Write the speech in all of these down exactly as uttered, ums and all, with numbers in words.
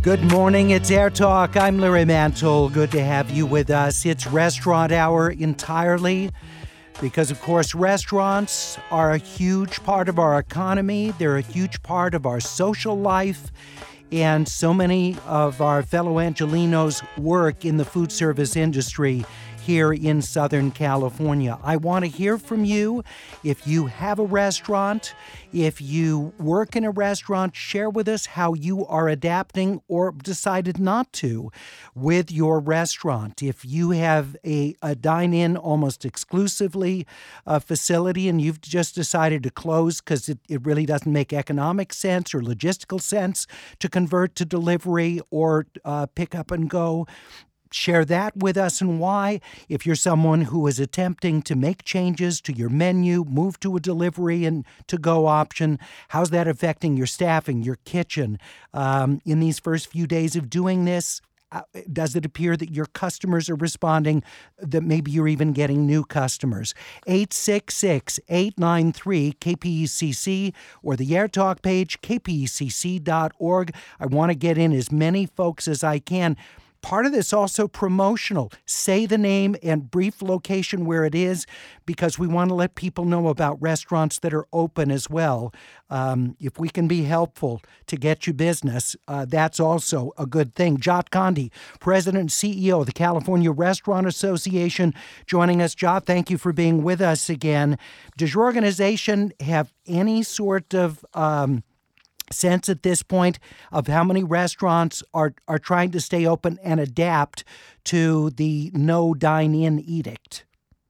Good morning, it's Air Talk. I'm Larry Mantle. Good to have you with us. It's Restaurant Hour entirely because, of course, restaurants are a huge part of our economy. They're a huge part of our social life. And so many of our fellow Angelenos work in the food service industry here in Southern California. I want to hear from you. If you have a restaurant, if you work in a restaurant, share with us how you are adapting or decided not to with your restaurant. If you have a, a dine-in almost exclusively uh, facility and you've just decided to close because it, it really doesn't make economic sense or logistical sense to convert to delivery or uh, pick up and go, share that with us and why. If you're someone who is attempting to make changes to your menu, move to a delivery and to-go option, how's that affecting your staffing, your kitchen? Um, in these first few days of doing this, uh, does it appear that your customers are responding, that maybe you're even getting new customers? eight six six, eight nine three, K P E C C or the Air Talk page, K P E C C dot org. I want to get in as many folks as I can. Part of this also promotional. Say the name and brief location where it is because we want to let people know about restaurants that are open as well. Um, if we can be helpful to get you business, uh, that's also a good thing. Jat Gandhi, President and C E O of the California Restaurant Association, joining us. Jat, thank you for being with us again. Does your organization have any sort of Um, sense at this point of how many restaurants are, are trying to stay open and adapt to the no dine-in edict?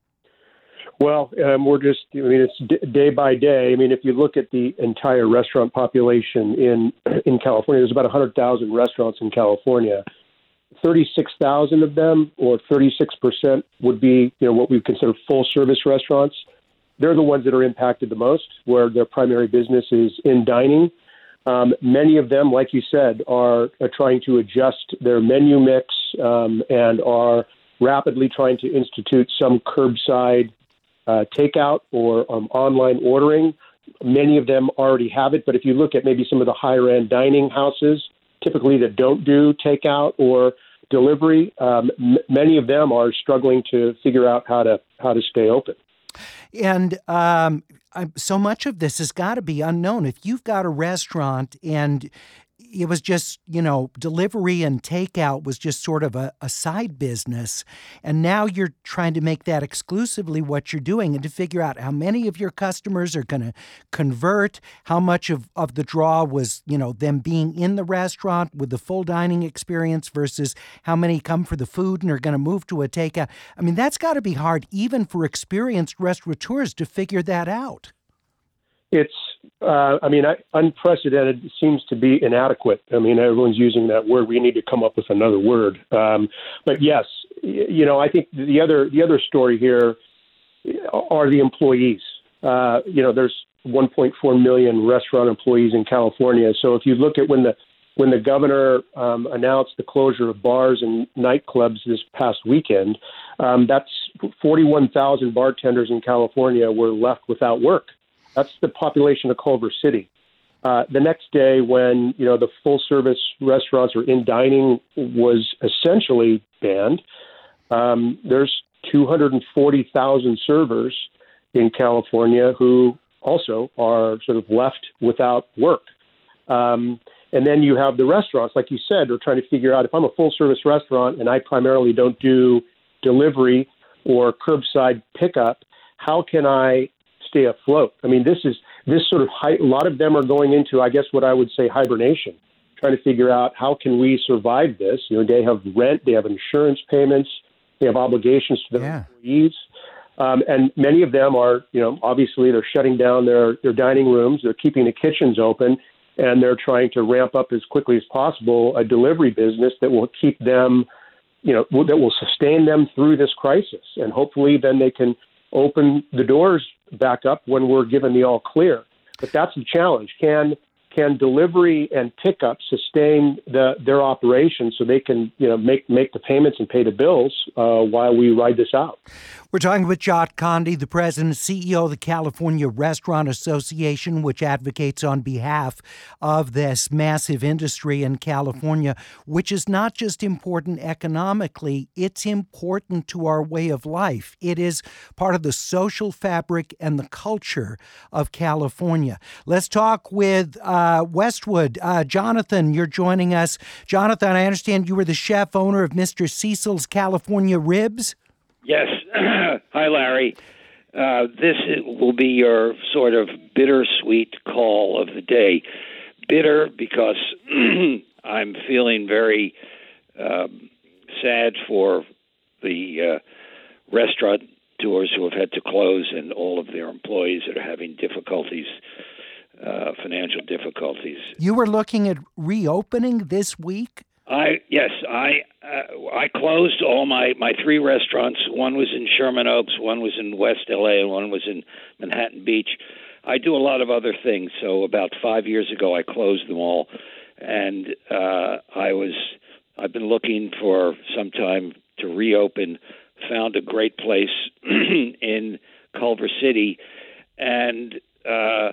Well, um, we're just, I mean, it's d- day by day. I mean, if you look at the entire restaurant population in in California, there's about one hundred thousand restaurants in California. thirty-six thousand of them, or thirty-six percent, would be, you know, what we consider full-service restaurants. They're the ones that are impacted the most, where their primary business is in dining. Um, many of them, like you said, are, are trying to adjust their menu mix um, and are rapidly trying to institute some curbside uh, takeout or um, online ordering. Many of them already have it, but if you look at maybe some of the higher-end dining houses, typically that don't do takeout or delivery, um, m- many of them are struggling to figure out how to how to stay open. And um, I, so much of this has got to be unknown. If you've got a restaurant and it was just, you know, delivery and takeout was just sort of a, a side business, and now you're trying to make that exclusively what you're doing and to figure out how many of your customers are going to convert, how much of, of the draw was, you know, them being in the restaurant with the full dining experience versus how many come for the food and are going to move to a takeout. I mean, that's got to be hard even for experienced restaurateurs to figure that out. It's, uh, I mean, I, unprecedented seems to be inadequate. I mean, everyone's using that word. We need to come up with another word. Um, but yes, you know, I think the other the other story here are the employees. Uh, you know, there's one point four million restaurant employees in California. So if you look at when the when the governor um, announced the closure of bars and nightclubs this past weekend, um, that's forty-one thousand bartenders in California were left without work. That's the population of Culver City. Uh, the next day, when you know the full-service restaurants or in dining was essentially banned, um, there's two hundred forty thousand servers in California who also are sort of left without work. Um, and then you have the restaurants, like you said, are trying to figure out, if I'm a full-service restaurant and I primarily don't do delivery or curbside pickup, how can I stay afloat? I mean, this is this sort of hi- a lot of them are going into, I guess, what I would say hibernation, trying to figure out how can we survive this. You know, they have rent, they have insurance payments, they have obligations to their yeah. employees, um, and many of them are, you know, obviously they're shutting down their their dining rooms, they're keeping the kitchens open, and they're trying to ramp up as quickly as possible a delivery business that will keep them, you know, that will sustain them through this crisis, and hopefully then they can open the doors back up when we're given the all clear. But that's the challenge. Can can delivery and pickup sustain the, their operations so they can, you know, make make the payments and pay the bills uh, while we ride this out? We're talking with Jat Condi, the president and C E O of the California Restaurant Association, which advocates on behalf of this massive industry in California, which is not just important economically, it's important to our way of life. It is part of the social fabric and the culture of California. Let's talk with uh, Westwood. Uh, Jonathan, you're joining us. Jonathan, I understand you were the chef owner of Mister Cecil's California Ribs? Yes. Hi, Larry. Uh, this will be your sort of bittersweet call of the day. Bitter because I'm feeling very um, sad for the uh, restaurateurs who have had to close and all of their employees that are having difficulties, uh, financial difficulties. You were looking at reopening this week? I yes, I uh, I closed all my, my three restaurants. One was in Sherman Oaks, one was in West L A, and one was in Manhattan Beach. I do a lot of other things, so about five years ago I closed them all, and uh, I was I've been looking for some time to reopen. Found a great place in Culver City, and uh,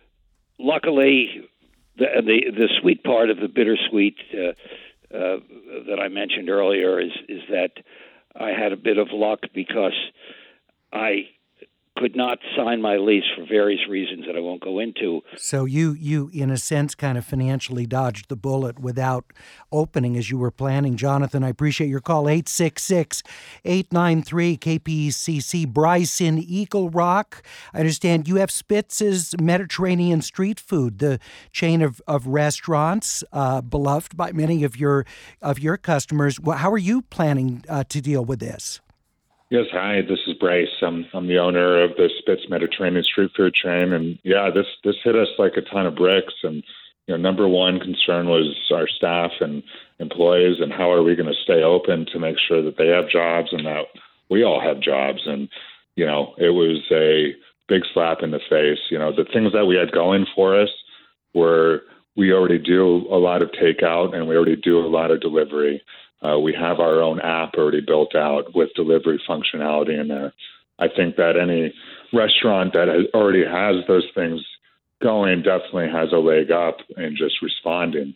luckily, the, the the sweet part of the bittersweet. Uh, Uh, that I mentioned earlier is is that I had a bit of luck because I could not sign my lease for various reasons that I won't go into. So you, you in a sense, kind of financially dodged the bullet without opening as you were planning. Jonathan, I appreciate your call. eight six six, eight nine three, K P E C C. Bryce in Eagle Rock, I understand you have Spitz's Mediterranean Street Food, the chain of, of restaurants uh, beloved by many of your of your customers. Well, how are you planning uh, to deal with this? Yes, hi, this is Bryce. I'm I'm the owner of the Spitz Mediterranean Street Food chain, and yeah, this this hit us like a ton of bricks. And you know, number one concern was our staff and employees, and how are we going to stay open to make sure that they have jobs and that we all have jobs. And you know, it was a big slap in the face. You know, the things that we had going for us were we already do a lot of takeout and we already do a lot of delivery. Uh, we have our own app already built out with delivery functionality in there. I think that any restaurant that has, already has those things going definitely has a leg up in just responding.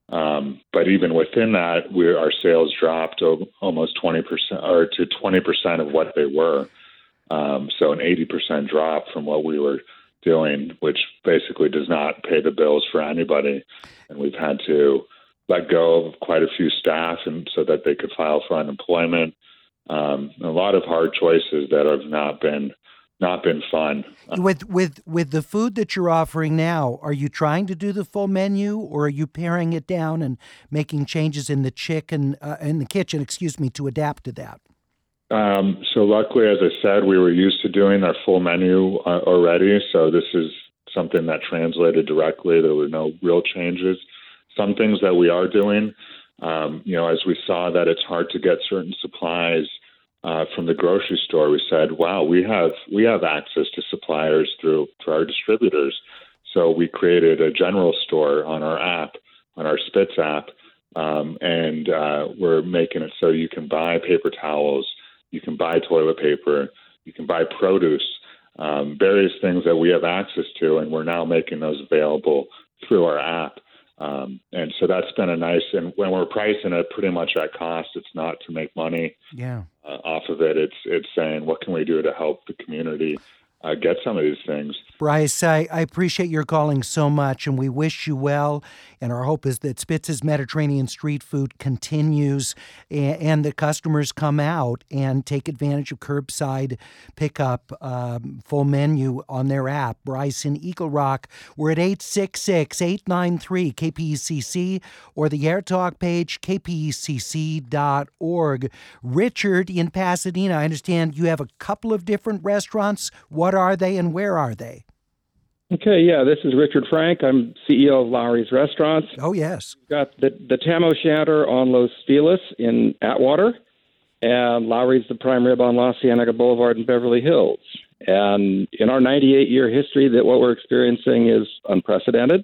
Um, but even within that, we, our sales dropped to almost twenty percent or to twenty percent of what they were. Um, so an eighty percent drop from what we were doing, which basically does not pay the bills for anybody. And we've had to let go of quite a few staff and so that they could file for unemployment. Um, a lot of hard choices that have not been not been fun. With with with the food that you're offering now, are you trying to do the full menu, or are you paring it down and making changes in the chicken uh, in the kitchen, excuse me, to adapt to that? Um, so luckily, as I said, we were used to doing our full menu uh, already. So this is something that translated directly. There were no real changes. Some things that we are doing, um, you know, as we saw that it's hard to get certain supplies uh, from the grocery store, we said, wow, we have we have access to suppliers through, through our distributors. So we created a general store on our app, on our Spitz app, um, and uh, we're making it so you can buy paper towels, you can buy toilet paper, you can buy produce, um, various things that we have access to, and we're now making those available through our app. Um, and so that's been a nice, and when we're pricing it pretty much at cost, it's not to make money yeah. uh, off of it. It's it's saying, what can we do to help the community uh, get some of these things? Bryce, I, I appreciate your calling so much, and we wish you well. And our hope is that Spitz's Mediterranean Street Food continues and, and the customers come out and take advantage of curbside pickup, um, full menu on their app. Bryce in Eagle Rock, we're at eight six six, eight nine three, K P E C C or the Air Talk page, K P E C C dot org. Richard in Pasadena, I understand you have a couple of different restaurants. What are they and where are they? Okay, yeah, this is Richard Frank. I'm C E O of Lowry's Restaurants. Oh, yes. We've got the, the Tam O'Shanter on Los Feliz in Atwater, and Lowry's the Prime Rib on La Cienega Boulevard in Beverly Hills. And in our ninety-eight year history, that what we're experiencing is unprecedented.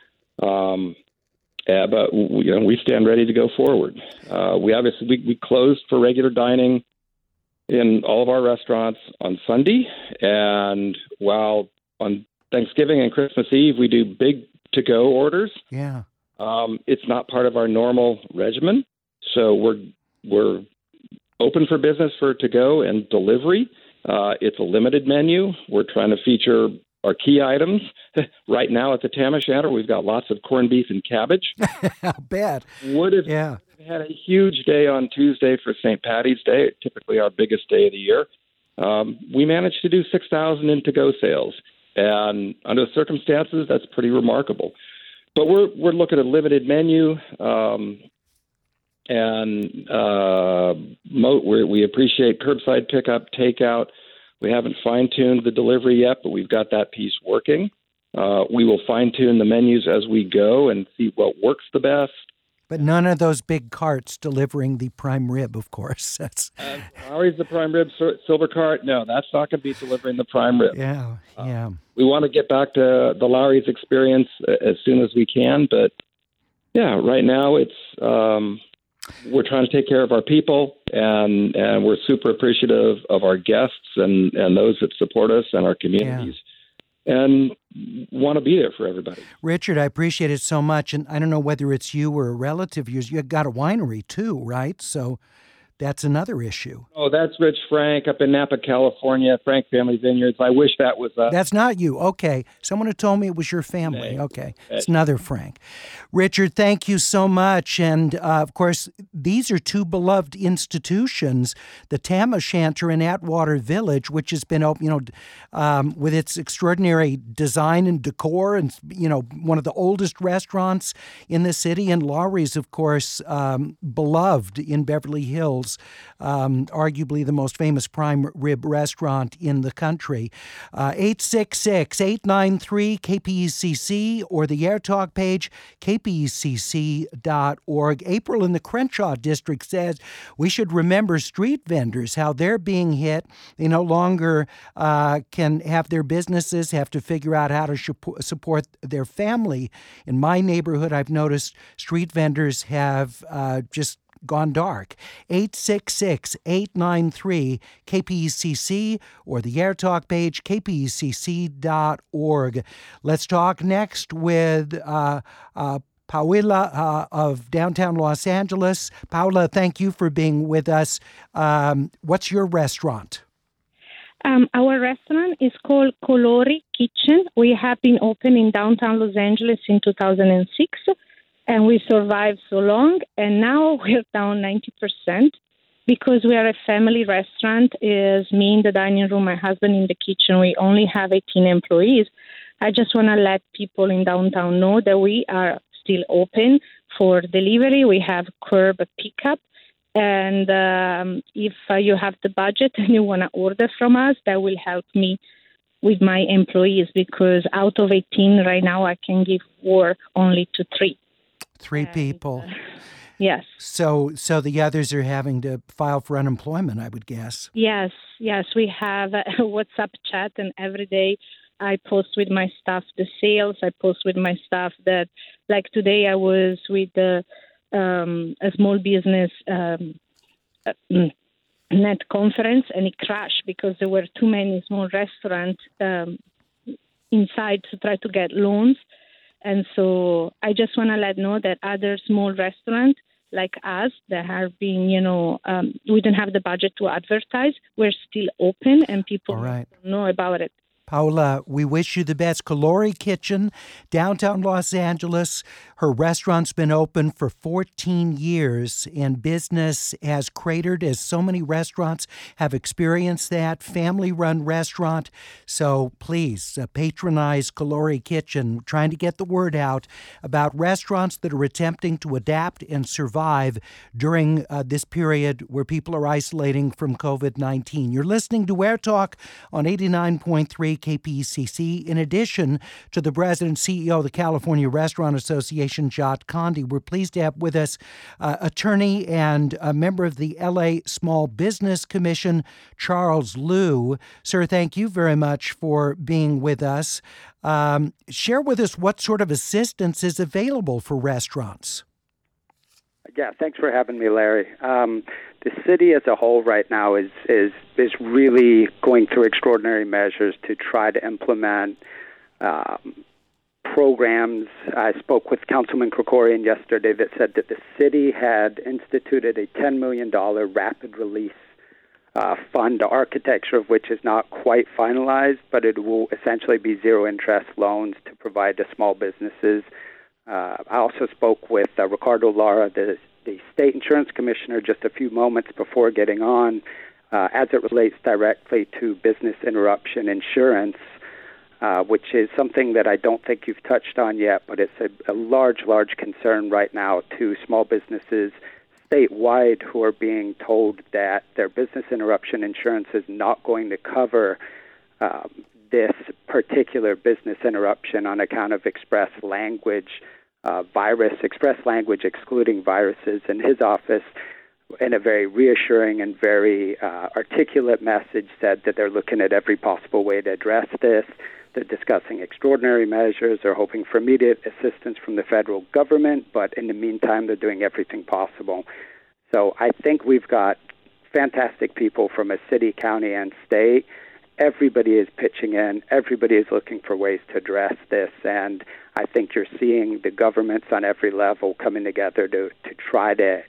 Um, uh, but you know, we stand ready to go forward. Uh, we obviously we, we closed for regular dining in all of our restaurants on Sunday. And while on Thanksgiving and Christmas Eve, we do big to-go orders. Yeah. Um, it's not part of our normal regimen. So we're we're open for business for to-go and delivery. Uh, it's a limited menu. We're trying to feature our key items. Right now at the Tam O'Shanter, we've got lots of corned beef and cabbage. I'll bet. Would have yeah. had a huge day on Tuesday for Saint Patty's Day, typically our biggest day of the year. Um, we managed to do six thousand in to-go sales. And under the circumstances, that's pretty remarkable. But we're we're looking at a limited menu, um, and uh, mo- we're, we appreciate curbside pickup, takeout. We haven't fine-tuned the delivery yet, but we've got that piece working. Uh, we will fine-tune the menus as we go and see what works the best. But none of those big carts delivering the prime rib, of course. That's uh, always the prime rib silver cart. No, that's not going to be delivering the prime rib. Yeah, yeah. Uh, we want to get back to the Lawry's experience as soon as we can, but yeah, right now it's um, we're trying to take care of our people, and and we're super appreciative of our guests and and those that support us and our communities. Yeah. And want to be there for everybody. Richard, I appreciate it so much. And I don't know whether it's you or a relative of yours. You've got a winery too, right? So that's another issue. Oh, that's Rich Frank up in Napa, California, Frank Family Vineyards. I wish that was us. That's not you. Okay. Someone had told me it was your family. Okay. It's another Frank. Richard, thank you so much. And, uh, of course, these are two beloved institutions, the Tam O'Shanter in Atwater Village, which has been open, you know, um, with its extraordinary design and decor and, you know, one of the oldest restaurants in the city. And Lawry's, of course, um, beloved in Beverly Hills. Um, arguably the most famous prime rib restaurant in the country. Uh, eight six six, eight nine three, K P E C C or the Air Talk page, K P E C C dot org. April in the Crenshaw district says we should remember street vendors, how they're being hit. They no longer uh, can have their businesses, have to figure out how to support their family. In my neighborhood, I've noticed street vendors have uh, just gone dark. eight six six, eight nine three, K P E C C or the Air Talk page, K P E C C dot org. Let's talk next with uh, uh, Paula uh, of downtown Los Angeles. Paula, thank you for being with us. Um, what's your restaurant? Um, our restaurant is called Colori Kitchen. We have been open in downtown Los Angeles in two thousand six. And we survived so long, and now we're down ninety percent because we are a family restaurant. Is me in the dining room, my husband in the kitchen. We only have eighteen employees. I just want to let people in downtown know that we are still open for delivery. We have curb pickup. And um, if uh, you have the budget and you want to order from us, that will help me with my employees because out of eighteen right now, I can give work only to three. Three people. And, uh, yes. So so the others are having to file for unemployment, I would guess. Yes, yes. We have a WhatsApp chat, and every day I post with my staff the sales. I post with my staff that, like today I was with the, um, a small business um, net conference, and it crashed because there were too many small restaurants um, inside to try to get loans. And so I just want to let know that other small restaurants like us that have been, you know, um, we don't have the budget to advertise. We're still open and people right. don't know about it. Paula, we wish you the best. Colori Kitchen, downtown Los Angeles. Her restaurant's been open for fourteen years, and business has cratered as so many restaurants have experienced that. Family-run restaurant. So please uh, patronize Colori Kitchen, trying to get the word out about restaurants that are attempting to adapt and survive during uh, this period where people are isolating from covid nineteen. You're listening to Air Talk on eighty-nine point three K P E C C. In addition to the president and C E O of the California Restaurant Association, Jacques Conde, we're pleased to have with us uh, attorney and a member of the L A Small Business Commission, Charles Liu. Sir, thank you very much for being with us. Um, share with us what sort of assistance is available for restaurants. Yeah, thanks for having me, Larry. Um, the city as a whole right now is, is, is really going through extraordinary measures to try to implement um, programs. I spoke with Councilman Krikorian yesterday that said that the city had instituted a ten million dollars rapid release uh, fund, the architecture of which is not quite finalized, but it will essentially be zero-interest loans to provide to small businesses. Uh, I also spoke with uh, Ricardo Lara, the, the state insurance commissioner, just a few moments before getting on, uh, as it relates directly to business interruption insurance. Uh, which is something that I don't think you've touched on yet, but it's a, a large, large concern right now to small businesses statewide who are being told that their business interruption insurance is not going to cover um, this particular business interruption on account of express language, uh, virus, express language excluding viruses. In his office, in a very reassuring and very uh, articulate message, said that they're looking at every possible way to address this. They're discussing extraordinary measures. They're hoping for immediate assistance from the federal government, but in the meantime, they're doing everything possible. So I think we've got fantastic people from a city, county, and state. Everybody is pitching in. Everybody is looking for ways to address this, and I think you're seeing the governments on every level coming together to, to try to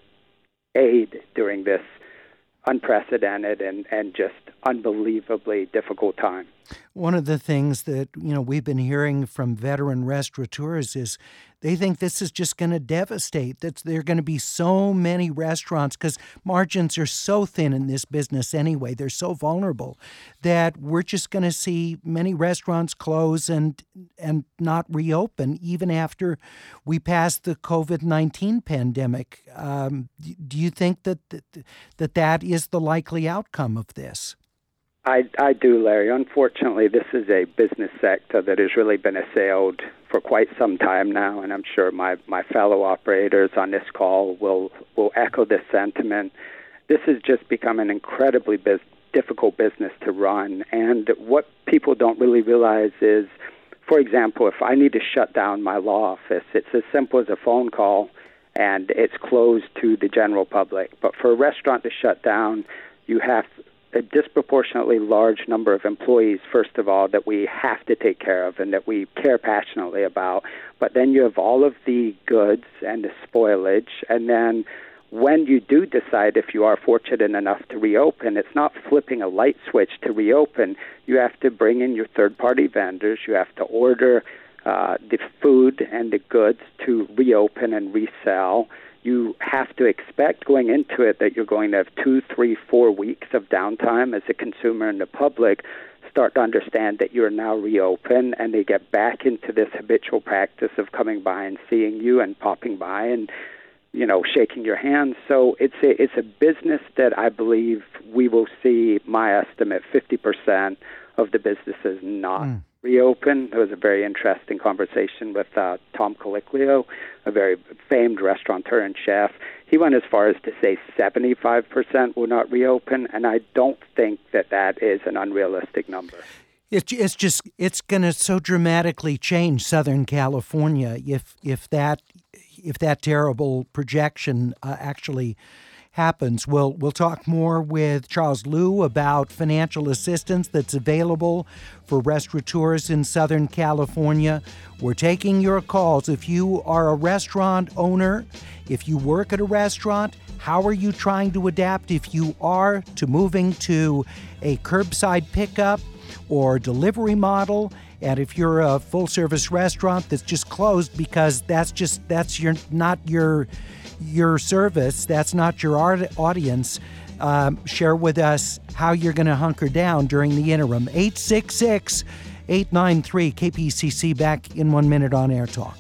aid during this unprecedented and, and just unbelievably difficult time. One of the things that, you know, we've been hearing from veteran restaurateurs is they think this is just going to devastate. That there are going to be so many restaurants because margins are so thin in this business anyway. They're so vulnerable that we're just going to see many restaurants close and and not reopen even after we pass the COVID nineteen pandemic. Um, do you think that, that that that is the likely outcome of this? I, I do, Larry. Unfortunately, this is a business sector that has really been assailed for quite some time now, and I'm sure my, my fellow operators on this call will, will echo this sentiment. This has just become an incredibly biz- difficult business to run, and what people don't really realize is, for example, if I need to shut down my law office, it's as simple as a phone call, and it's closed to the general public. But for a restaurant to shut down, you have a disproportionately large number of employees, first of all, that we have to take care of and that we care passionately about. But then you have all of the goods and the spoilage. And then when you do decide, if you are fortunate enough to reopen, it's not flipping a light switch to reopen. You have to bring in your third-party vendors. You have to order uh, the food and the goods to reopen and resell. You have to expect going into it that you're going to have two, three, four weeks of downtime as a consumer and the public start to understand that you're now reopened, and they get back into this habitual practice of coming by and seeing you and popping by and, you know, shaking your hand. So it's a, it's a business that I believe we will see, my estimate, fifty percent of the businesses not mm. reopen. There was a very interesting conversation with uh, Tom Colicchio, a very famed restaurateur and chef. He went as far as to say seventy-five percent will not reopen, and I don't think that that is an unrealistic number. It's it's just it's going to so dramatically change Southern California if if that if that terrible projection uh, actually happens. We'll we'll talk more with Charles Liu about financial assistance that's available for restaurateurs in Southern California. We're taking your calls. If you are a restaurant owner, if you work at a restaurant, how are you trying to adapt, if you are, to moving to a curbside pickup or delivery model? And if you're a full-service restaurant that's just closed because that's just that's your not your your service, that's not your audience, um, share with us how you're going to hunker down during the interim. eight six six, eight nine three, K P C C. Back in one minute on Air Talk.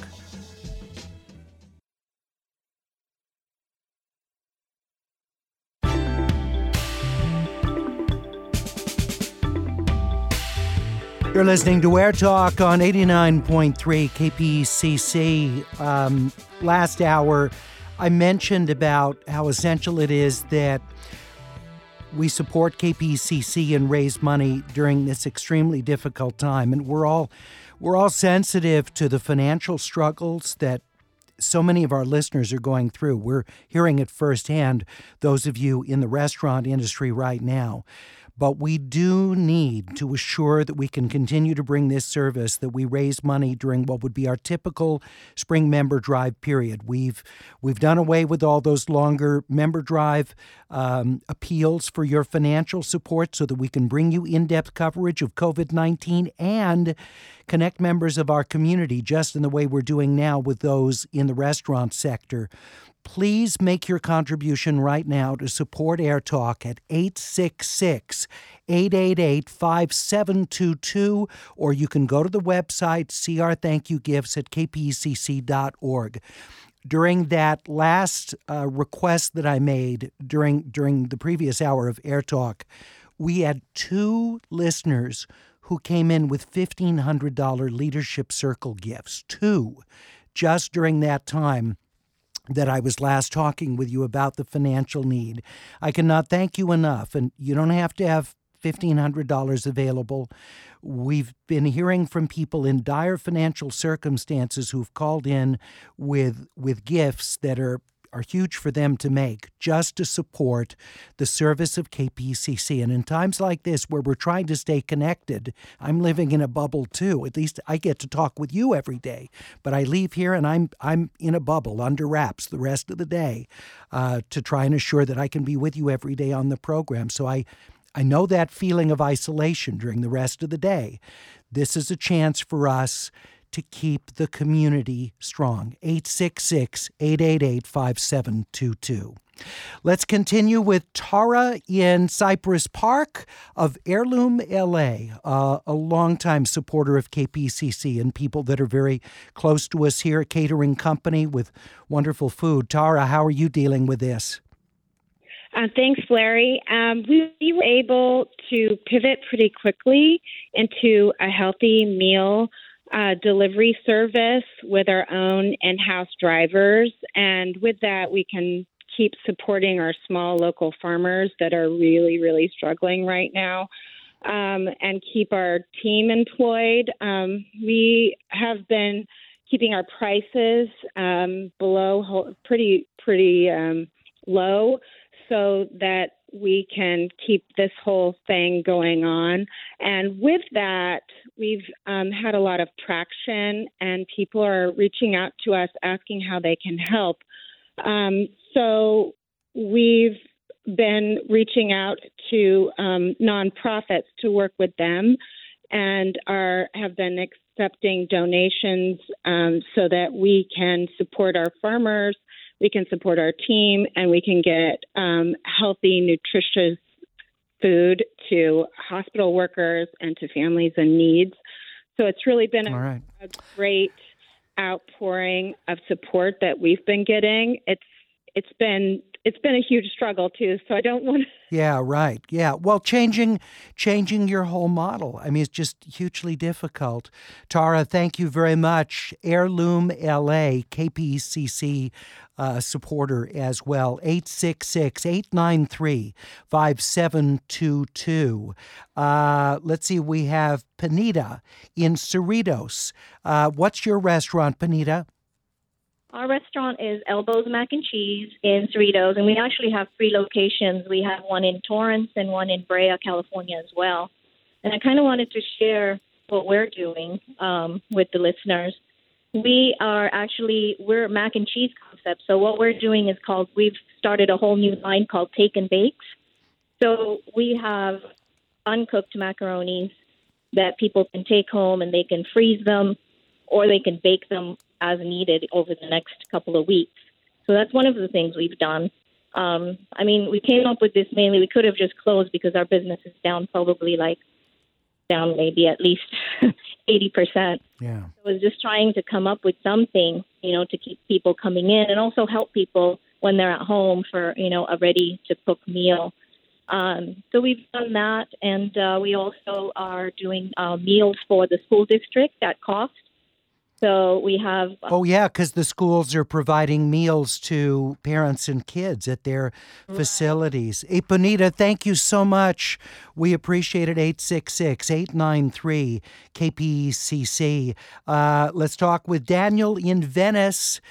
You're listening to Air Talk on eighty-nine point three K P C C. Um, last hour, I mentioned about how essential it is that we support K P C C and raise money during this extremely difficult time. And we're all we're all sensitive to the financial struggles that so many of our listeners are going through. We're hearing it firsthand, those of you in the restaurant industry right now. But we do need to assure that we can continue to bring this service, that we raise money during what would be our typical spring member drive period. We've we've done away with all those longer member drive um, appeals for your financial support so that we can bring you in-depth coverage of COVID nineteen and connect members of our community just in the way we're doing now with those in the restaurant sector. Please make your contribution right now to support Air Talk at eight six six, eight eight eight, five seven two two, or you can go to the website, see our thank you gifts at k p e c c dot org. During that last uh, request that I made during during the previous hour of Air Talk, we had two listeners who came in with fifteen hundred dollars Leadership Circle gifts. Two, just during that time that I was last talking with you about the financial need. I cannot thank you enough, and you don't have to have fifteen hundred dollars available. We've been hearing from people in dire financial circumstances who've called in with with gifts that are are huge for them to make just to support the service of K P C C. And in times like this where we're trying to stay connected, I'm living in a bubble too. At least I get to talk with you every day. But I leave here and I'm I'm in a bubble under wraps the rest of the day uh, to try and assure that I can be with you every day on the program. So I, I know that feeling of isolation during the rest of the day. This is a chance for us to keep the community strong. eight six six, eight eight eight, five seven two two. Let's continue with Tara in Cypress Park of Heirloom L A, uh, a longtime supporter of K P C C and people that are very close to us here, a catering company with wonderful food. Tara, how are you dealing with this? Uh, thanks, Larry. Um, we, we were able to pivot pretty quickly into a healthy meal Uh, delivery service with our own in-house drivers. And with that, we can keep supporting our small local farmers that are really, really struggling right now um, and keep our team employed. Um, we have been keeping our prices um, below pretty, pretty um, low so that we can keep this whole thing going on. And with that, we've um, had a lot of traction, and people are reaching out to us asking how they can help. Um, so we've been reaching out to um, nonprofits to work with them, and are have been accepting donations um, so that we can support our farmers, we can support our team, and we can get um, healthy, nutritious food to hospital workers and to families in needs. So it's really been a, right. a great outpouring of support that we've been getting. It's it's been it's been a huge struggle too. So I don't want to. Yeah, right. Yeah. Well, changing changing your whole model. I mean, it's just hugely difficult. Tara, thank you very much. Heirloom L A, K P E C C uh, supporter as well. eight six six, eight nine three, five seven two two. Uh, let's see. We have Panita in Cerritos. Uh, what's your restaurant, Panita? Our restaurant is Elbows Mac and Cheese in Cerritos, and we actually have three locations. We have one in Torrance and one in Brea, California as well. And I kind of wanted to share what we're doing um, with the listeners. We are actually, we're a mac and cheese concept. So what we're doing is called, we've started a whole new line called Take and Bakes. So we have uncooked macaronis that people can take home and they can freeze them, or they can bake them as needed over the next couple of weeks. So that's one of the things we've done. Um, I mean, we came up with this mainly, we could have just closed because our business is down probably like, down maybe at least eighty percent. Yeah. So I was just trying to come up with something, you know, to keep people coming in and also help people when they're at home for, you know, a ready-to-cook meal. Um, so we've done that, and uh, we also are doing uh, meals for the school district at cost. So we have... Uh, oh, yeah, because the schools are providing meals to parents and kids at their right. facilities. Hey, Panita, thank you so much. We appreciate it. eight six six, eight nine three, K P E C C. Uh, let's talk with Daniel in Venice.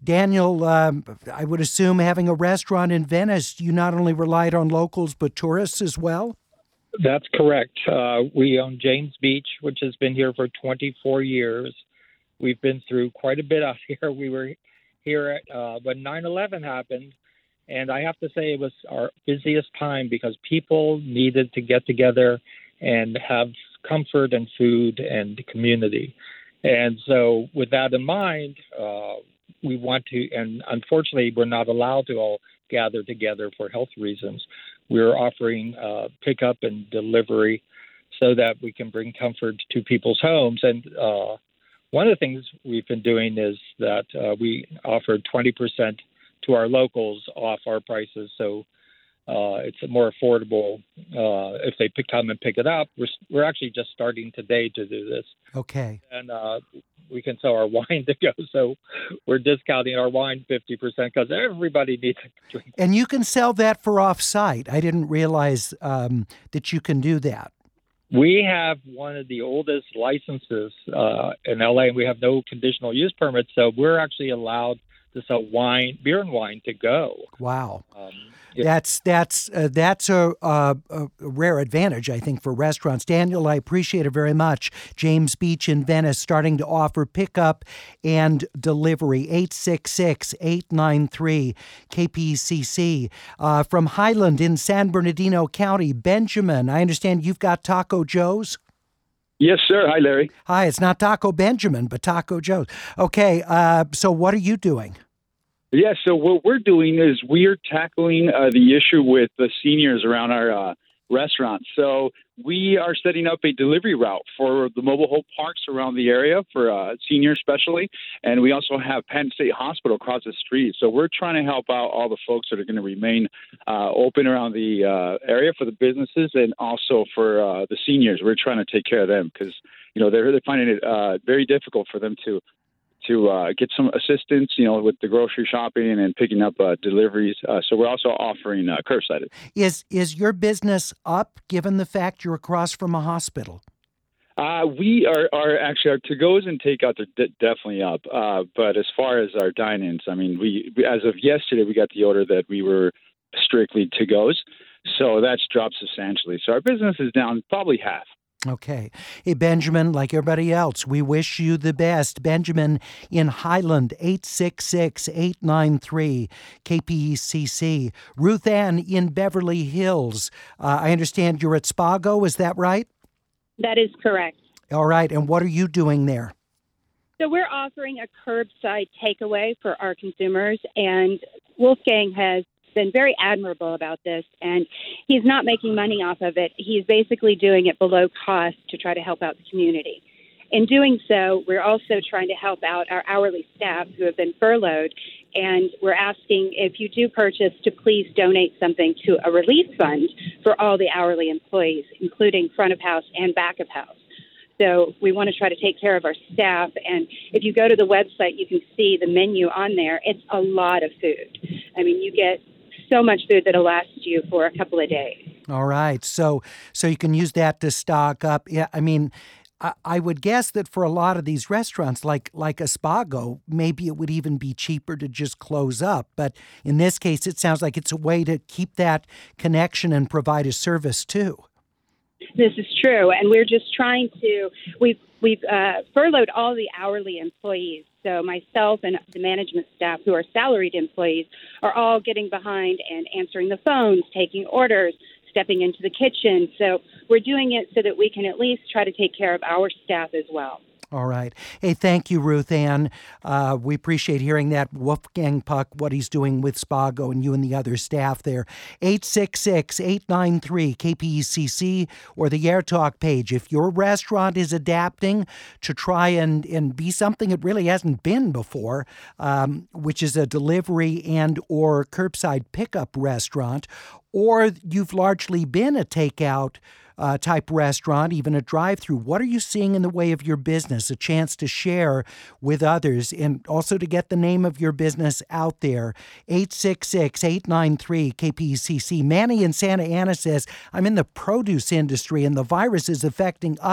Daniel, um, I would assume having a restaurant in Venice, you not only relied on locals but tourists as well? That's correct. Uh, we own James Beach, which has been here for twenty-four years. We've been through quite a bit out here. We were here at, uh, when nine eleven happened, and I have to say it was our busiest time because people needed to get together and have comfort and food and community. And so with that in mind, uh, we want to, and unfortunately, we're not allowed to all gather together for health reasons. We're offering uh, pickup and delivery so that we can bring comfort to people's homes. And uh, one of the things we've been doing is that uh, we offer twenty percent to our locals off our prices. So uh, it's more affordable uh, if they pick, come and pick it up. We're, we're actually just starting today to do this. Okay. And uh, we can sell our wine to go. So we're discounting our wine fifty percent because everybody needs a drink. And you can sell that for off-site. I didn't realize um, that you can do that. We have one of the oldest licenses uh, in L A, and we have no conditional use permits. So we're actually allowed to sell wine, beer and wine to go. Wow. Um, yeah. That's that's uh, that's a, a, a rare advantage, I think, for restaurants. Daniel, I appreciate it very much. James Beach in Venice starting to offer pickup and delivery. eight six six, eight nine three, K P C C. Uh, from Highland in San Bernardino County, Benjamin, I understand you've got Taco Joe's? Yes, sir. Hi, Larry. Hi, it's not Taco Benjamin, but Taco Joe's. Okay, uh, so what are you doing? Yeah, so what we're doing is we're tackling uh, the issue with the seniors around our uh, restaurants. So we are setting up a delivery route for the mobile home parks around the area for uh, seniors especially. And we also have Penn State Hospital across the street. So we're trying to help out all the folks that are going to remain uh, open around the uh, area for the businesses and also for uh, the seniors. We're trying to take care of them because, you know, they're, they're finding it uh, very difficult for them to to uh, get some assistance, you know, with the grocery shopping and picking up uh, deliveries. Uh, so we're also offering uh, curbside. Is is your business up, given the fact you're across from a hospital? Uh, we are, are actually, our to-goes and takeouts are de- definitely up. Uh, but as far as our dine-ins, I mean, we, we as of yesterday, we got the order that we were strictly to-goes. So that's dropped substantially. So our business is down probably half. Okay. Hey, Benjamin, like everybody else, we wish you the best. Benjamin in Highland, eight six six, eight nine three, K P C C. Ruth Ann in Beverly Hills. Uh, I understand you're at Spago, is that right? That is correct. All right. And what are you doing there? So we're offering a curbside takeaway for our consumers, and Wolfgang has been very admirable about this, and he's not making money off of it. He's basically doing it below cost to try to help out the community. In doing so, we're also trying to help out our hourly staff who have been furloughed, and we're asking if you do purchase to please donate something to a relief fund for all the hourly employees, including front of house and back of house. So we want to try to take care of our staff. And if you go to the website, you can see the menu on there. It's a lot of food. I mean, you get so much food that'll last you for a couple of days. All right. So so you can use that to stock up. Yeah, I mean, I, I would guess that for a lot of these restaurants, like like a Spago, maybe it would even be cheaper to just close up. But in this case, it sounds like it's a way to keep that connection and provide a service too. This is true. And we're just trying to, we've, we've uh, furloughed all the hourly employees. So myself and the management staff who are salaried employees are all getting behind and answering the phones, taking orders, stepping into the kitchen. So we're doing it so that we can at least try to take care of our staff as well. All right. Hey, thank you, Ruth Ann. Uh, we appreciate hearing that. Wolfgang Puck, what he's doing with Spago and you and the other staff there. eight six six, eight nine three, K P C C or the Air Talk page. If your restaurant is adapting to try and, and be something it really hasn't been before, um, which is a delivery and or curbside pickup restaurant, or you've largely been a takeout Uh, type restaurant, even a drive-through. What are you seeing in the way of your business? A chance to share with others and also to get the name of your business out there. eight six six, eight nine three, K P C C. Manny in Santa Ana says, I'm in the produce industry and the virus is affecting us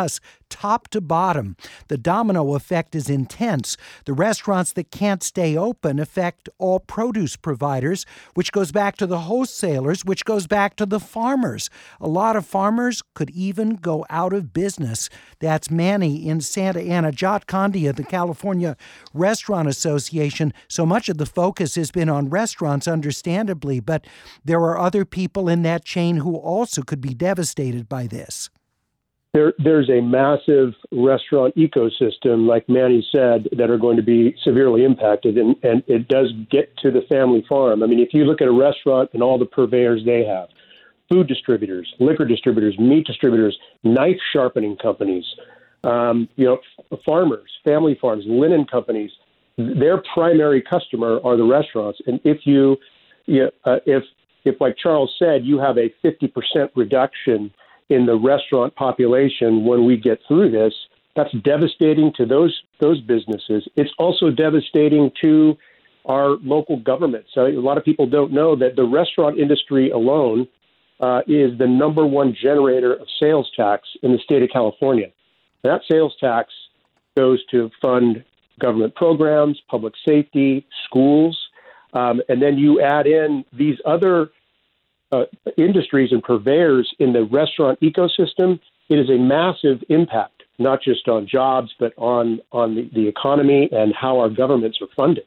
top to bottom. The domino effect is intense. The restaurants that can't stay open affect all produce providers, which goes back to the wholesalers, which goes back to the farmers. A lot of farmers could even go out of business. That's Manny in Santa Ana. Jot Candia, the California Restaurant Association. So much of the focus has been on restaurants, understandably, but there are other people in that chain who also could be devastated by this. There, there's a massive restaurant ecosystem, like Manny said, that are going to be severely impacted, and, and it does get to the family farm. I mean, if you look at a restaurant and all the purveyors they have, food distributors, liquor distributors, meat distributors, knife sharpening companies, um, you know, f- farmers, family farms, linen companies, their primary customer are the restaurants. And if you, you know, uh, if, if like Charles said, you have a fifty percent reduction in the restaurant population when we get through this, that's devastating to those those businesses. It's also devastating to our local government. So a lot of people don't know that the restaurant industry alone uh, is the number one generator of sales tax in the state of California. That sales tax goes to fund government programs, public safety, schools, um, and then you add in these other uh, industries and purveyors in the restaurant ecosystem. It is a massive impact, not just on jobs, but on, on the, the economy and how our governments are funded.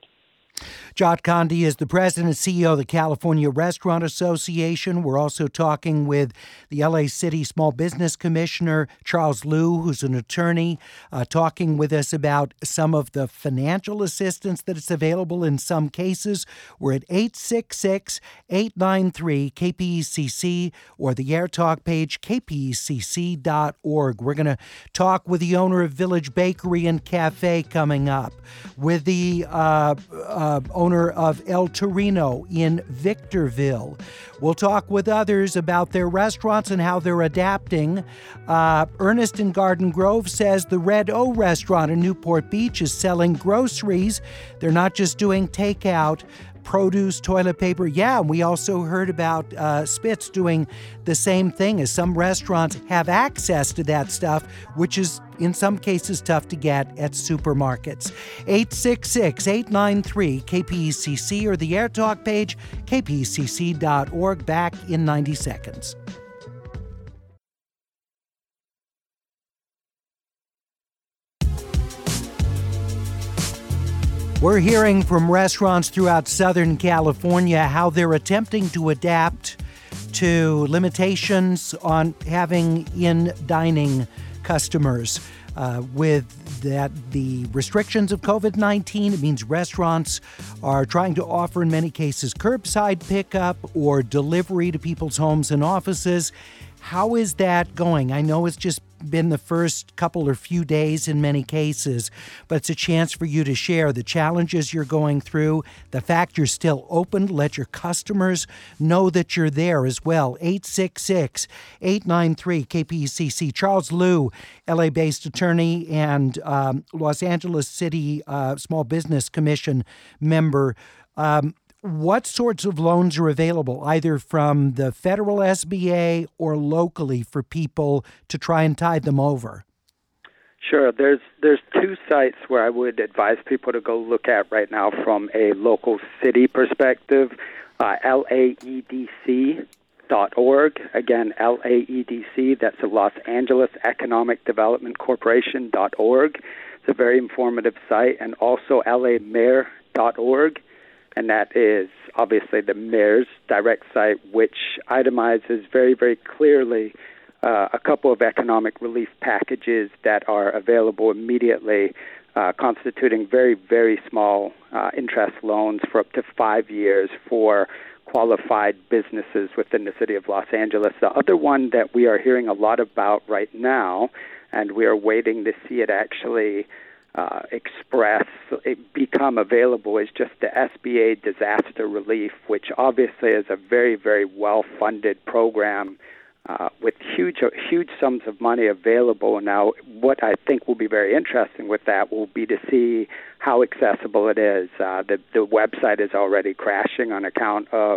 Jot Candia is the president and C E O of the California Restaurant Association. We're also talking with the L A City Small Business Commissioner, Charles Liu, who's an attorney, uh, talking with us about some of the financial assistance that is available in some cases. We're at eight six six, eight nine three, K P E C C or the AirTalk page, K P E C C dot org. We're going to talk with the owner of Village Bakery and Cafe coming up, with the uh, uh, owner of El Torino in Victorville. We'll talk with others about their restaurants and how they're adapting. Uh, Ernest in Garden Grove says the Red O restaurant in Newport Beach is selling groceries. They're not just doing takeout. Produce, toilet paper. Yeah, we also heard about uh, Spitz doing the same thing, as some restaurants have access to that stuff, which is in some cases tough to get at supermarkets. eight six six, eight nine three, K P E C C or the AirTalk page, K P E C C dot org. Back in ninety seconds. We're hearing from restaurants throughout Southern California how they're attempting to adapt to limitations on having in-dining customers. Uh, with that, the restrictions of covid nineteen, it means restaurants are trying to offer, in many cases, curbside pickup or delivery to people's homes and offices. How is that going? I know it's just been the first couple or few days in many cases, but it's a chance for you to share the challenges you're going through, the fact you're still open, let your customers know that you're there as well. eight six six, eight nine three, K P E C C. Charles Liu, L A-based attorney and um, Los Angeles City uh, Small Business Commission member. Um, What sorts of loans are available, either from the federal S B A or locally, for people to try and tide them over? Sure. There's there's two sites where I would advise people to go look at right now from a local city perspective. Uh, L A E D C dot org. Again, L A E D C, that's the Los Angeles Economic Development Corporation dot org. It's a very informative site. And also L A mayor dot org. And that is obviously the mayor's direct site, which itemizes very, very clearly uh, a couple of economic relief packages that are available immediately, uh, constituting very, very small uh, interest loans for up to five years for qualified businesses within the city of Los Angeles. The other one that we are hearing a lot about right now, and we are waiting to see it actually Uh, express, it become available, is just the S B A Disaster Relief, which obviously is a very, very well-funded program uh, with huge, huge sums of money available. Now, what I think will be very interesting with that will be to see how accessible it is. Uh, the, the website is already crashing on account of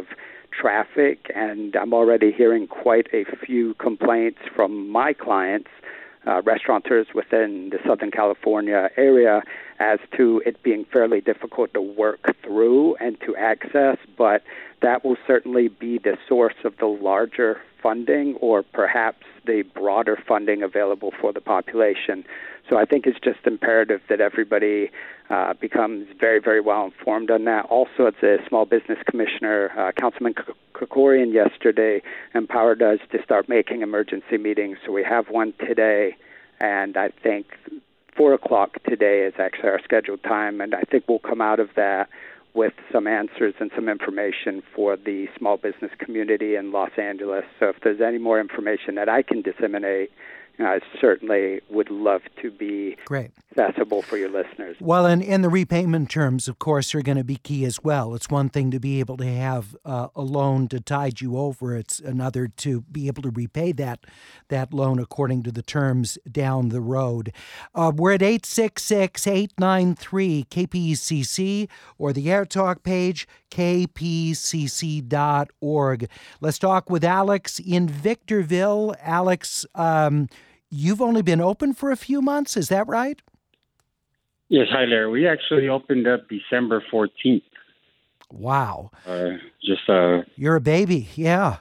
traffic, and I'm already hearing quite a few complaints from my clients uh, restaurateurs within the Southern California area as to it being fairly difficult to work through and to access, but that will certainly be the source of the larger funding or perhaps the broader funding available for the population. So I think it's just imperative that everybody uh, becomes very, very well informed on that. Also, as a small business commissioner, uh, Councilman Krikorian yesterday empowered us to start making emergency meetings. So we have one today, and I think four o'clock today is actually our scheduled time, and I think we'll come out of that with some answers and some information for the small business community in Los Angeles. So if there's any more information that I can disseminate, you know, I certainly would love to be Great. accessible for your listeners. Well, and, and the repayment terms, of course, are going to be key as well. It's one thing to be able to have uh, a loan to tide you over. It's another to be able to repay that that loan according to the terms down the road. Uh, we're at eight six six, eight nine three, K P C C or the AirTalk page, K P C C dot org. Let's talk with Alex in Victorville. Alex, um, you've only been open for a few months, is that right? Yes, hi, Larry. We actually opened up December fourteenth. Wow. Uh, just uh, You're a baby, yeah.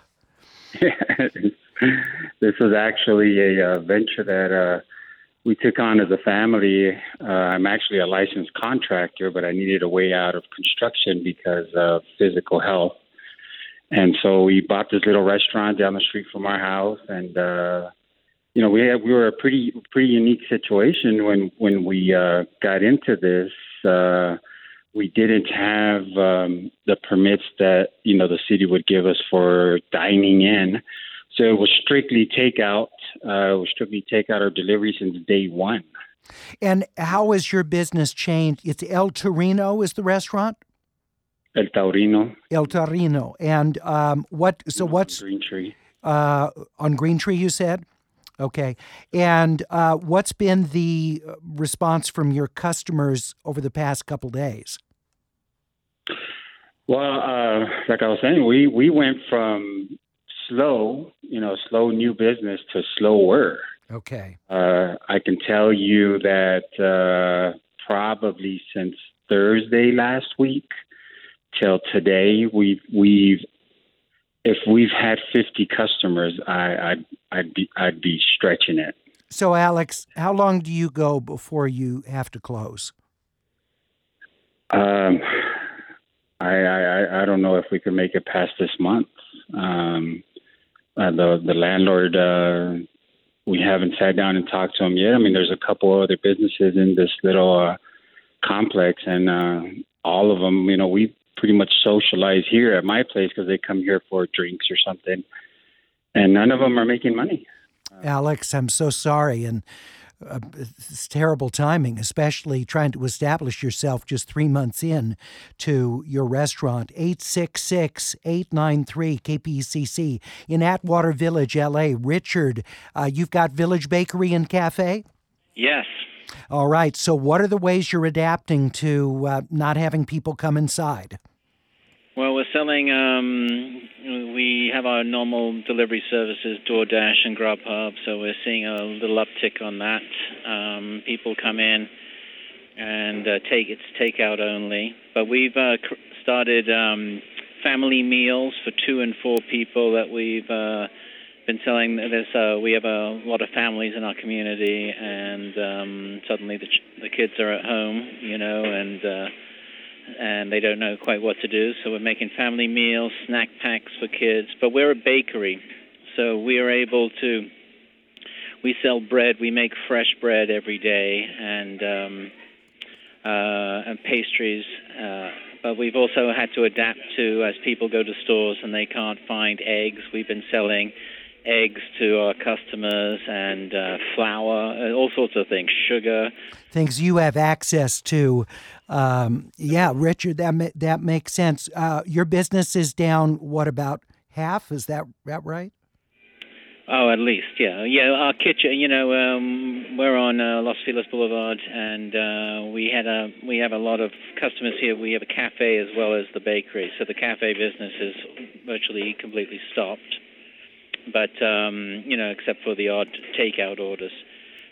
This was actually a uh, venture that uh, we took on as a family. Uh, I'm actually a licensed contractor, but I needed a way out of construction because of physical health. And so we bought this little restaurant down the street from our house, and uh, you know, we had, we were a pretty pretty unique situation when when we uh, got into this. Uh, we didn't have um, the permits that you know the city would give us for dining in, so it was strictly takeout. Uh, it was strictly takeout or delivery since day one. And how has your business changed? It's El Torino is the restaurant. El Taurino. El Taurino, and um, what? So what's Green Tree? Uh, on Green Tree, you said. Okay. And uh, what's been the response from your customers over the past couple days? Well, uh, like I was saying, we, we went from slow, you know, slow new business to slower. Okay. Uh, I can tell you that uh, probably since Thursday last week till today, we've we've if we've had fifty customers, I, I'd I'd be I'd be stretching it. So, Alex, how long do you go before you have to close? Um, I I, I don't know if we can make it past this month. Um, uh, the the landlord, uh, we haven't sat down and talked to him yet. I mean, there's a couple other businesses in this little uh, complex, and uh, all of them, you know, we pretty much socialize here at my place because they come here for drinks or something, and none of them are making money. Alex, I'm so sorry, and uh, it's terrible timing, especially trying to establish yourself just three months in to your restaurant. eight six six, eight nine three, K P C C in Atwater Village, L A. Richard, uh, you've got Village Bakery and Cafe? Yes. All right. So what are the ways you're adapting to uh, not having people come inside? Well, we're selling, um, we have our normal delivery services, DoorDash and Grubhub, so we're seeing a little uptick on that. Um, people come in and uh, take it's takeout only. But we've uh, cr- started um, family meals for two and four people that we've uh, been selling. There's, uh, we have a lot of families in our community, and um, suddenly the, ch- the kids are at home, you know, and... Uh, and they don't know quite what to do, so we're making family meals, snack packs for kids. But we're a bakery, so we are able to, we sell bread, we make fresh bread every day, and um, uh, and pastries, uh, but we've also had to adapt to, as people go to stores and they can't find eggs, we've been selling eggs to our customers, and uh, flour, all sorts of things, sugar. Things you have access to. Um, yeah, Richard, that ma- that makes sense. Uh, your business is down, what, about half? Is that, that right? Oh, at least, yeah. Yeah, our kitchen, you know, um, we're on uh, Los Feliz Boulevard, and uh, we had a we have a lot of customers here. We have a cafe as well as the bakery, so the cafe business is virtually completely stopped. But, um, you know, except for the odd takeout orders.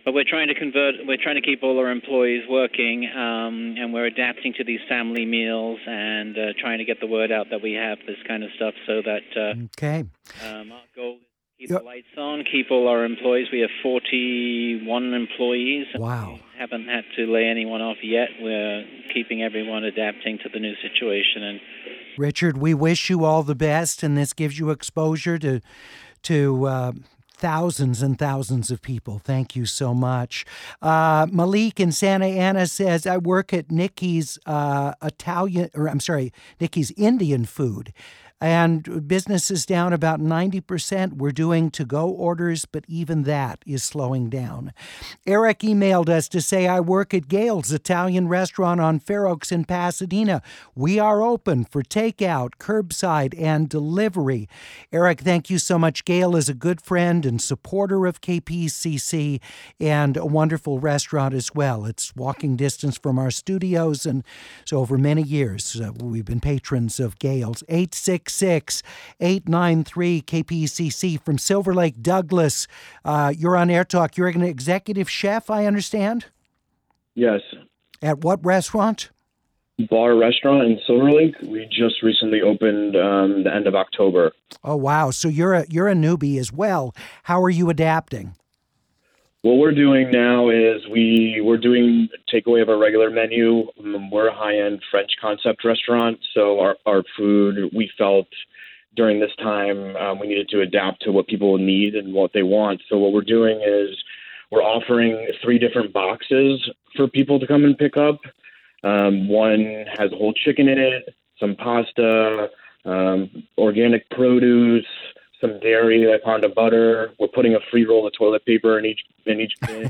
but we're trying to convert. We're trying to keep all our employees working, um, and we're adapting to these family meals and uh, trying to get the word out that we have this kind of stuff, so that uh, okay. Um, our goal is to keep yep. the lights on, keep all our employees. We have forty-one employees. Wow. We haven't had to lay anyone off yet. We're keeping everyone adapting to the new situation. And Richard, we wish you all the best, and this gives you exposure to to. Uh, Thousands and thousands of people. Thank you so much. Uh, Malik in Santa Ana says, I work at Nikki's uh, Italian, or I'm sorry, Nikki's Indian food. And business is down about ninety percent. We're doing to-go orders, but even that is slowing down. Eric emailed us to say, I work at Gail's Italian restaurant on Fair Oaks in Pasadena. We are open for takeout, curbside, and delivery. Eric, thank you so much. Gail is a good friend and supporter of K P C C and a wonderful restaurant as well. It's walking distance from our studios, and so over many years, uh, we've been patrons of Gail's. eight six six, eight nine three, K P C C from Silver Lake. Douglas, uh, you're on Air Talk. You're an executive chef, I understand? Yes. At what restaurant? Bar Restaurant in Silver Lake. We just recently opened um, the end of October. Oh, wow. So you're a, you're a newbie as well. How are you adapting? What we're doing now is we, we're doing takeaway of our regular menu. We're a high-end French concept restaurant, so our, our food, we felt during this time um, we needed to adapt to what people need and what they want. So what we're doing is we're offering three different boxes for people to come and pick up. Um, one has a whole chicken in it, some pasta, um, organic produce, some dairy, a pound of butter. We're putting a free roll of toilet paper in each in each bin.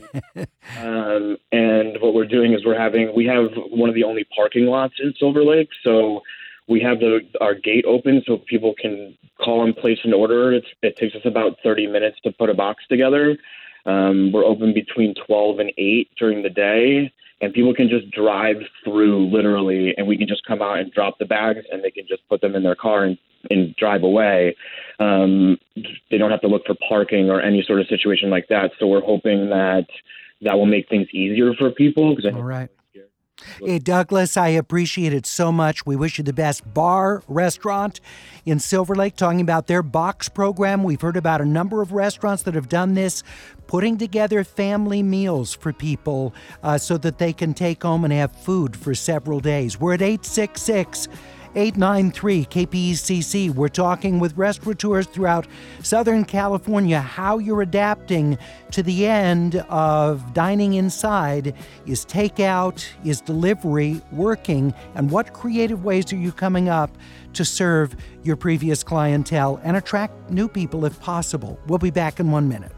um, and what we're doing is we're having we have one of the only parking lots in Silver Lake, so we have the our gate open so people can call and place an order. It's, it takes us about thirty minutes to put a box together. Um, we're open between twelve and eight during the day, and people can just drive through literally, and we can just come out and drop the bags, and they can just put them in their car and, and drive away. Um, they don't have to look for parking or any sort of situation like that. So we're hoping that that will make things easier for people. All right. Hey, Douglas, I appreciate it so much. We wish you the best. Bar Restaurant in Silver Lake, talking about their box program. We've heard about a number of restaurants that have done this, putting together family meals for people uh, so that they can take home and have food for several days. We're at eight six six, eight nine three, K P C C. We're talking with restaurateurs throughout Southern California how you're adapting to the end of dining inside. Is takeout, is delivery working, and what creative ways are you coming up to serve your previous clientele and attract new people if possible? We'll be back in one minute.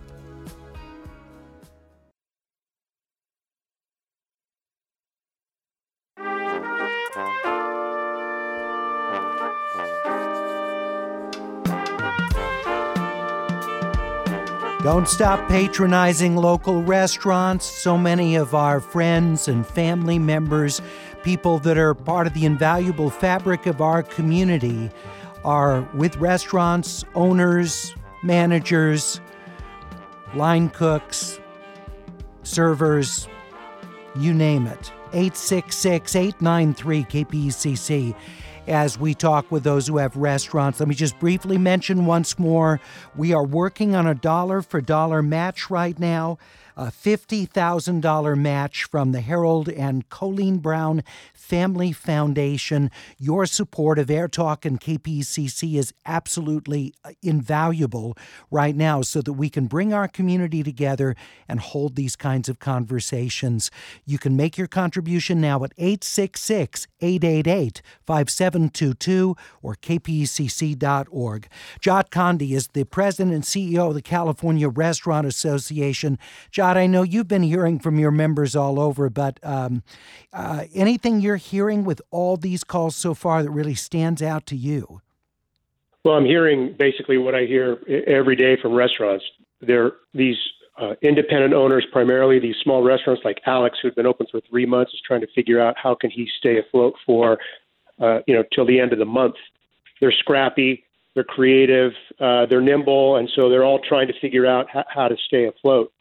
Don't stop patronizing local restaurants. So many of our friends and family members, people that are part of the invaluable fabric of our community, are with restaurants, owners, managers, line cooks, servers, you name it. eight six six, eight nine three, K P C C. As we talk with those who have restaurants. Let me just briefly mention once more, we are working on a dollar for dollar match right now, a fifty thousand dollars match from the Harold and Colleen Brown Family Foundation. Your support of Air Talk and K P C C is absolutely invaluable right now so that we can bring our community together and hold these kinds of conversations. You can make your contribution now at eight six six, eight eight eight, five seven two two or k p c c dot org. Jot Condi is the president and C E O of the California Restaurant Association. Jot, I know you've been hearing from your members all over, but um, uh, anything you're hearing with all these calls so far that really stands out to you? Well, I'm hearing basically what I hear every day from restaurants. They're these uh, independent owners, primarily these small restaurants like Alex, who've been open for three months, is trying to figure out how can he stay afloat for, uh, you know, till the end of the month. They're scrappy, they're creative, uh, they're nimble, and so they're all trying to figure out how, how to stay afloat.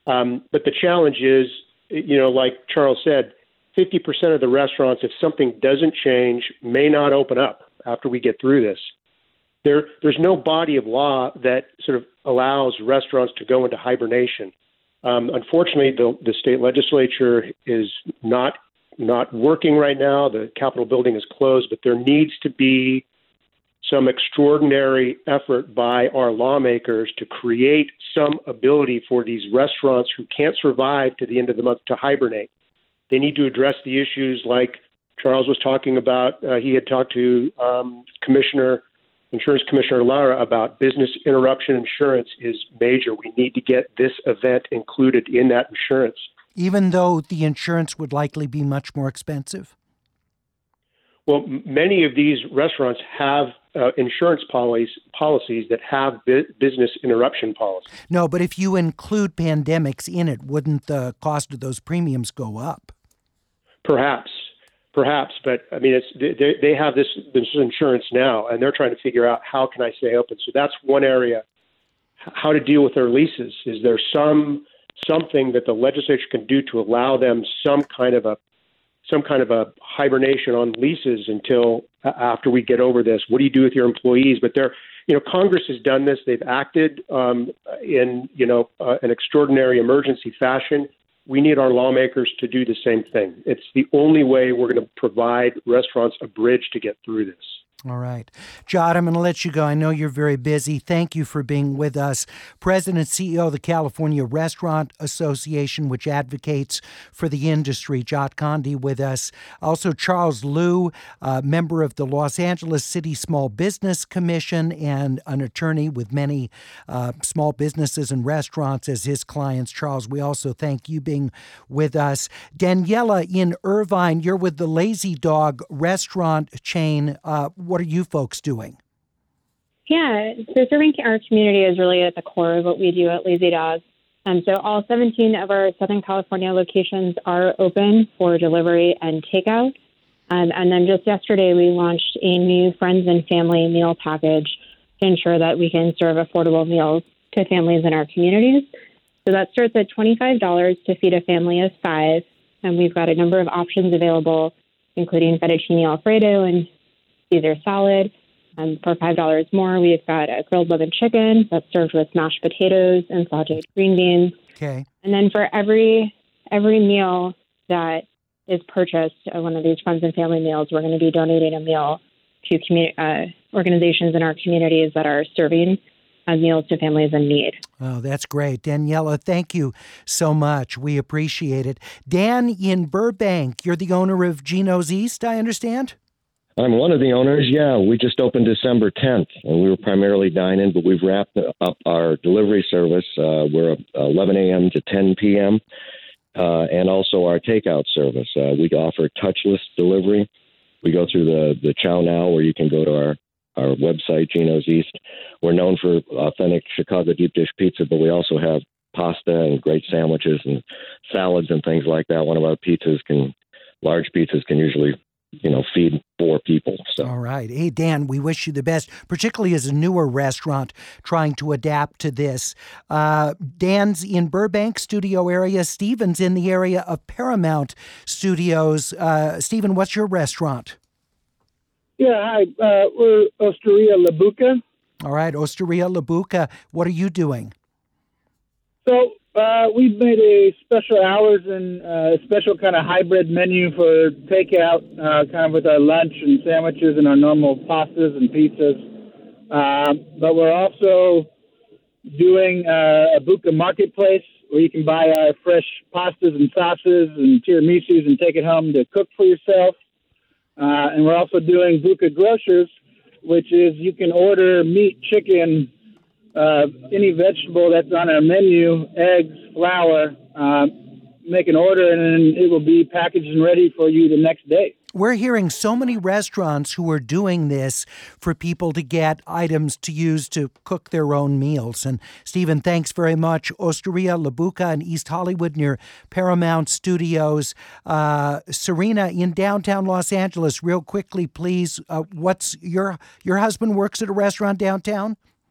Um, but the challenge is, you know, like Charles said, fifty percent of the restaurants, if something doesn't change, may not open up after we get through this. There, there's no body of law that sort of allows restaurants to go into hibernation. Um, unfortunately, the, the state legislature is not not working right now. The Capitol building is closed, but there needs to be some extraordinary effort by our lawmakers to create some ability for these restaurants who can't survive to the end of the month to hibernate. They need to address the issues like Charles was talking about. Uh, he had talked to um, Commissioner, Insurance Commissioner Lara about business interruption insurance is major. We need to get this event included in that insurance. Even though the insurance would likely be much more expensive? Well, m- many of these restaurants have uh, insurance policies policies that have bu- business interruption policies. No, but if you include pandemics in it, wouldn't the cost of those premiums go up? Perhaps, perhaps, but I mean, it's they, they have this this insurance now, and they're trying to figure out how can I stay open. So that's one area. How to deal with their leases? Is there some something that the legislature can do to allow them some kind of a some kind of a hibernation on leases until after we get over this? What do you do with your employees? But they're, you know, Congress has done this. They've acted um, in, you know, uh, an extraordinary emergency fashion. We need our lawmakers to do the same thing. It's the only way we're going to provide restaurants a bridge to get through this. All right. Jod, I'm going to let you go. I know you're very busy. Thank you for being with us. President and C E O of the California Restaurant Association, which advocates for the industry. Jod Condi with us. Also, Charles Liu, uh, member of the Los Angeles City Small Business Commission and an attorney with many uh, small businesses and restaurants as his clients. Charles, we also thank you being with us. Daniela in Irvine, you're with the Lazy Dog restaurant chain. Uh, What are you folks doing? Yeah, so serving our community is really at the core of what we do at Lazy Dog. Um, so all seventeen of our Southern California locations are open for delivery and takeout. Um, and then just yesterday, we launched a new friends and family meal package to ensure that we can serve affordable meals to families in our communities. So that starts at twenty-five dollars to feed a family of five. And we've got a number of options available, including fettuccine Alfredo and Caesar salad. Um, for five dollars more, we've got a grilled lemon chicken that's served with mashed potatoes and sauteed green beans. Okay. And then for every every meal that is purchased at one of these friends and family meals, we're going to be donating a meal to commu- uh, organizations in our communities that are serving uh, meals to families in need. Oh, that's great. Daniela, thank you so much. We appreciate it. Dan in Burbank, you're the owner of Gino's East, I understand? I'm one of the owners, yeah. We just opened December tenth, and we were primarily dine-in, but we've wrapped up our delivery service. Uh, we're eleven a.m. to ten p.m., uh, and also our takeout service. Uh, we offer touchless delivery. We go through the, the Chow Now, where you can go to our, our website, Gino's East. We're known for authentic Chicago deep dish pizza, but we also have pasta and great sandwiches and salads and things like that. One of our pizzas can, large pizzas can usually you know, feed four people. So. All right. Hey, Dan, we wish you the best, particularly as a newer restaurant trying to adapt to this. Uh, Dan's in Burbank studio area. Stephen's in the area of Paramount Studios. Uh, Stephen, what's your restaurant? Yeah, hi. Uh, we're Osteria La Buca. All right, Osteria La Buca. What are you doing? So, Uh, we've made a special hours and uh, a special kind of hybrid menu for takeout, uh, kind of with our lunch and sandwiches and our normal pastas and pizzas. Uh, but we're also doing uh, a Buca marketplace where you can buy our fresh pastas and sauces and tiramisus and take it home to cook for yourself. Uh, and we're also doing Buca Grocers, which is you can order meat, chicken, Uh, any vegetable that's on our menu, eggs, flour, uh, make an order and then it will be packaged and ready for you the next day. We're hearing so many restaurants who are doing this for people to get items to use to cook their own meals. And Stephen, thanks very much. Osteria La Buca in East Hollywood near Paramount Studios. Uh, Serena in downtown Los Angeles, real quickly, please. Uh, what's your your husband works at a restaurant downtown?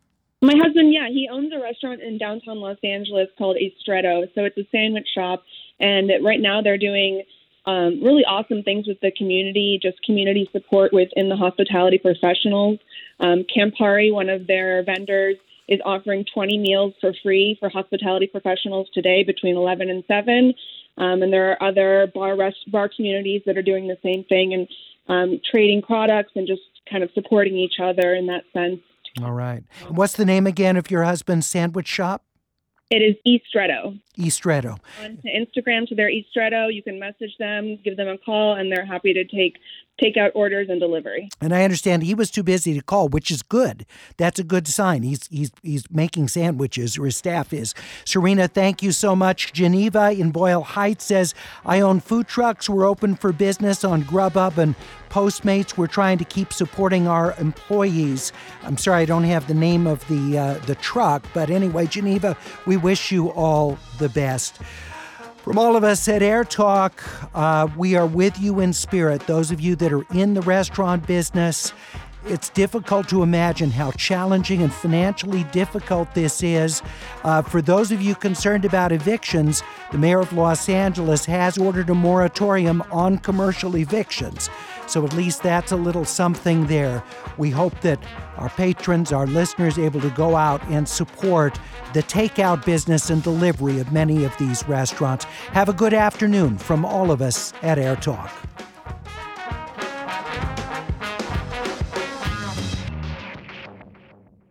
My husband, yeah, he owns a restaurant in downtown Los Angeles called Estretto. So it's a sandwich shop. And right now they're doing um, really awesome things with the community, just community support within the hospitality professionals. Um, Campari, one of their vendors, is offering twenty meals for free for hospitality professionals today between eleven and seven. Um, and there are other bar rest, bar communities that are doing the same thing and um, trading products and just kind of supporting each other in that sense. All right. What's the name again of your husband's sandwich shop? It is Estretto. Estretto. On to Instagram to their Estretto. You can message them, give them a call, and they're happy to take takeout orders and delivery. And I understand he was too busy to call, which is good. That's a good sign. He's he's he's making sandwiches, or his staff is. Serena, thank you so much. Geneva in Boyle Heights says, I own food trucks. We're open for business on Grubhub and Postmates. We're trying to keep supporting our employees. I'm sorry I don't have the name of the uh, the truck, but anyway, Geneva, we wish you all the best. From all of us at Air Talk, uh, we are with you in spirit. Those of you that are in the restaurant business, it's difficult to imagine how challenging and financially difficult this is. Uh, for those of you concerned about evictions, the mayor of Los Angeles has ordered a moratorium on commercial evictions. So at least that's a little something there. We hope that our patrons, our listeners, are able to go out and support the takeout business and delivery of many of these restaurants. Have a good afternoon from all of us at Air Talk.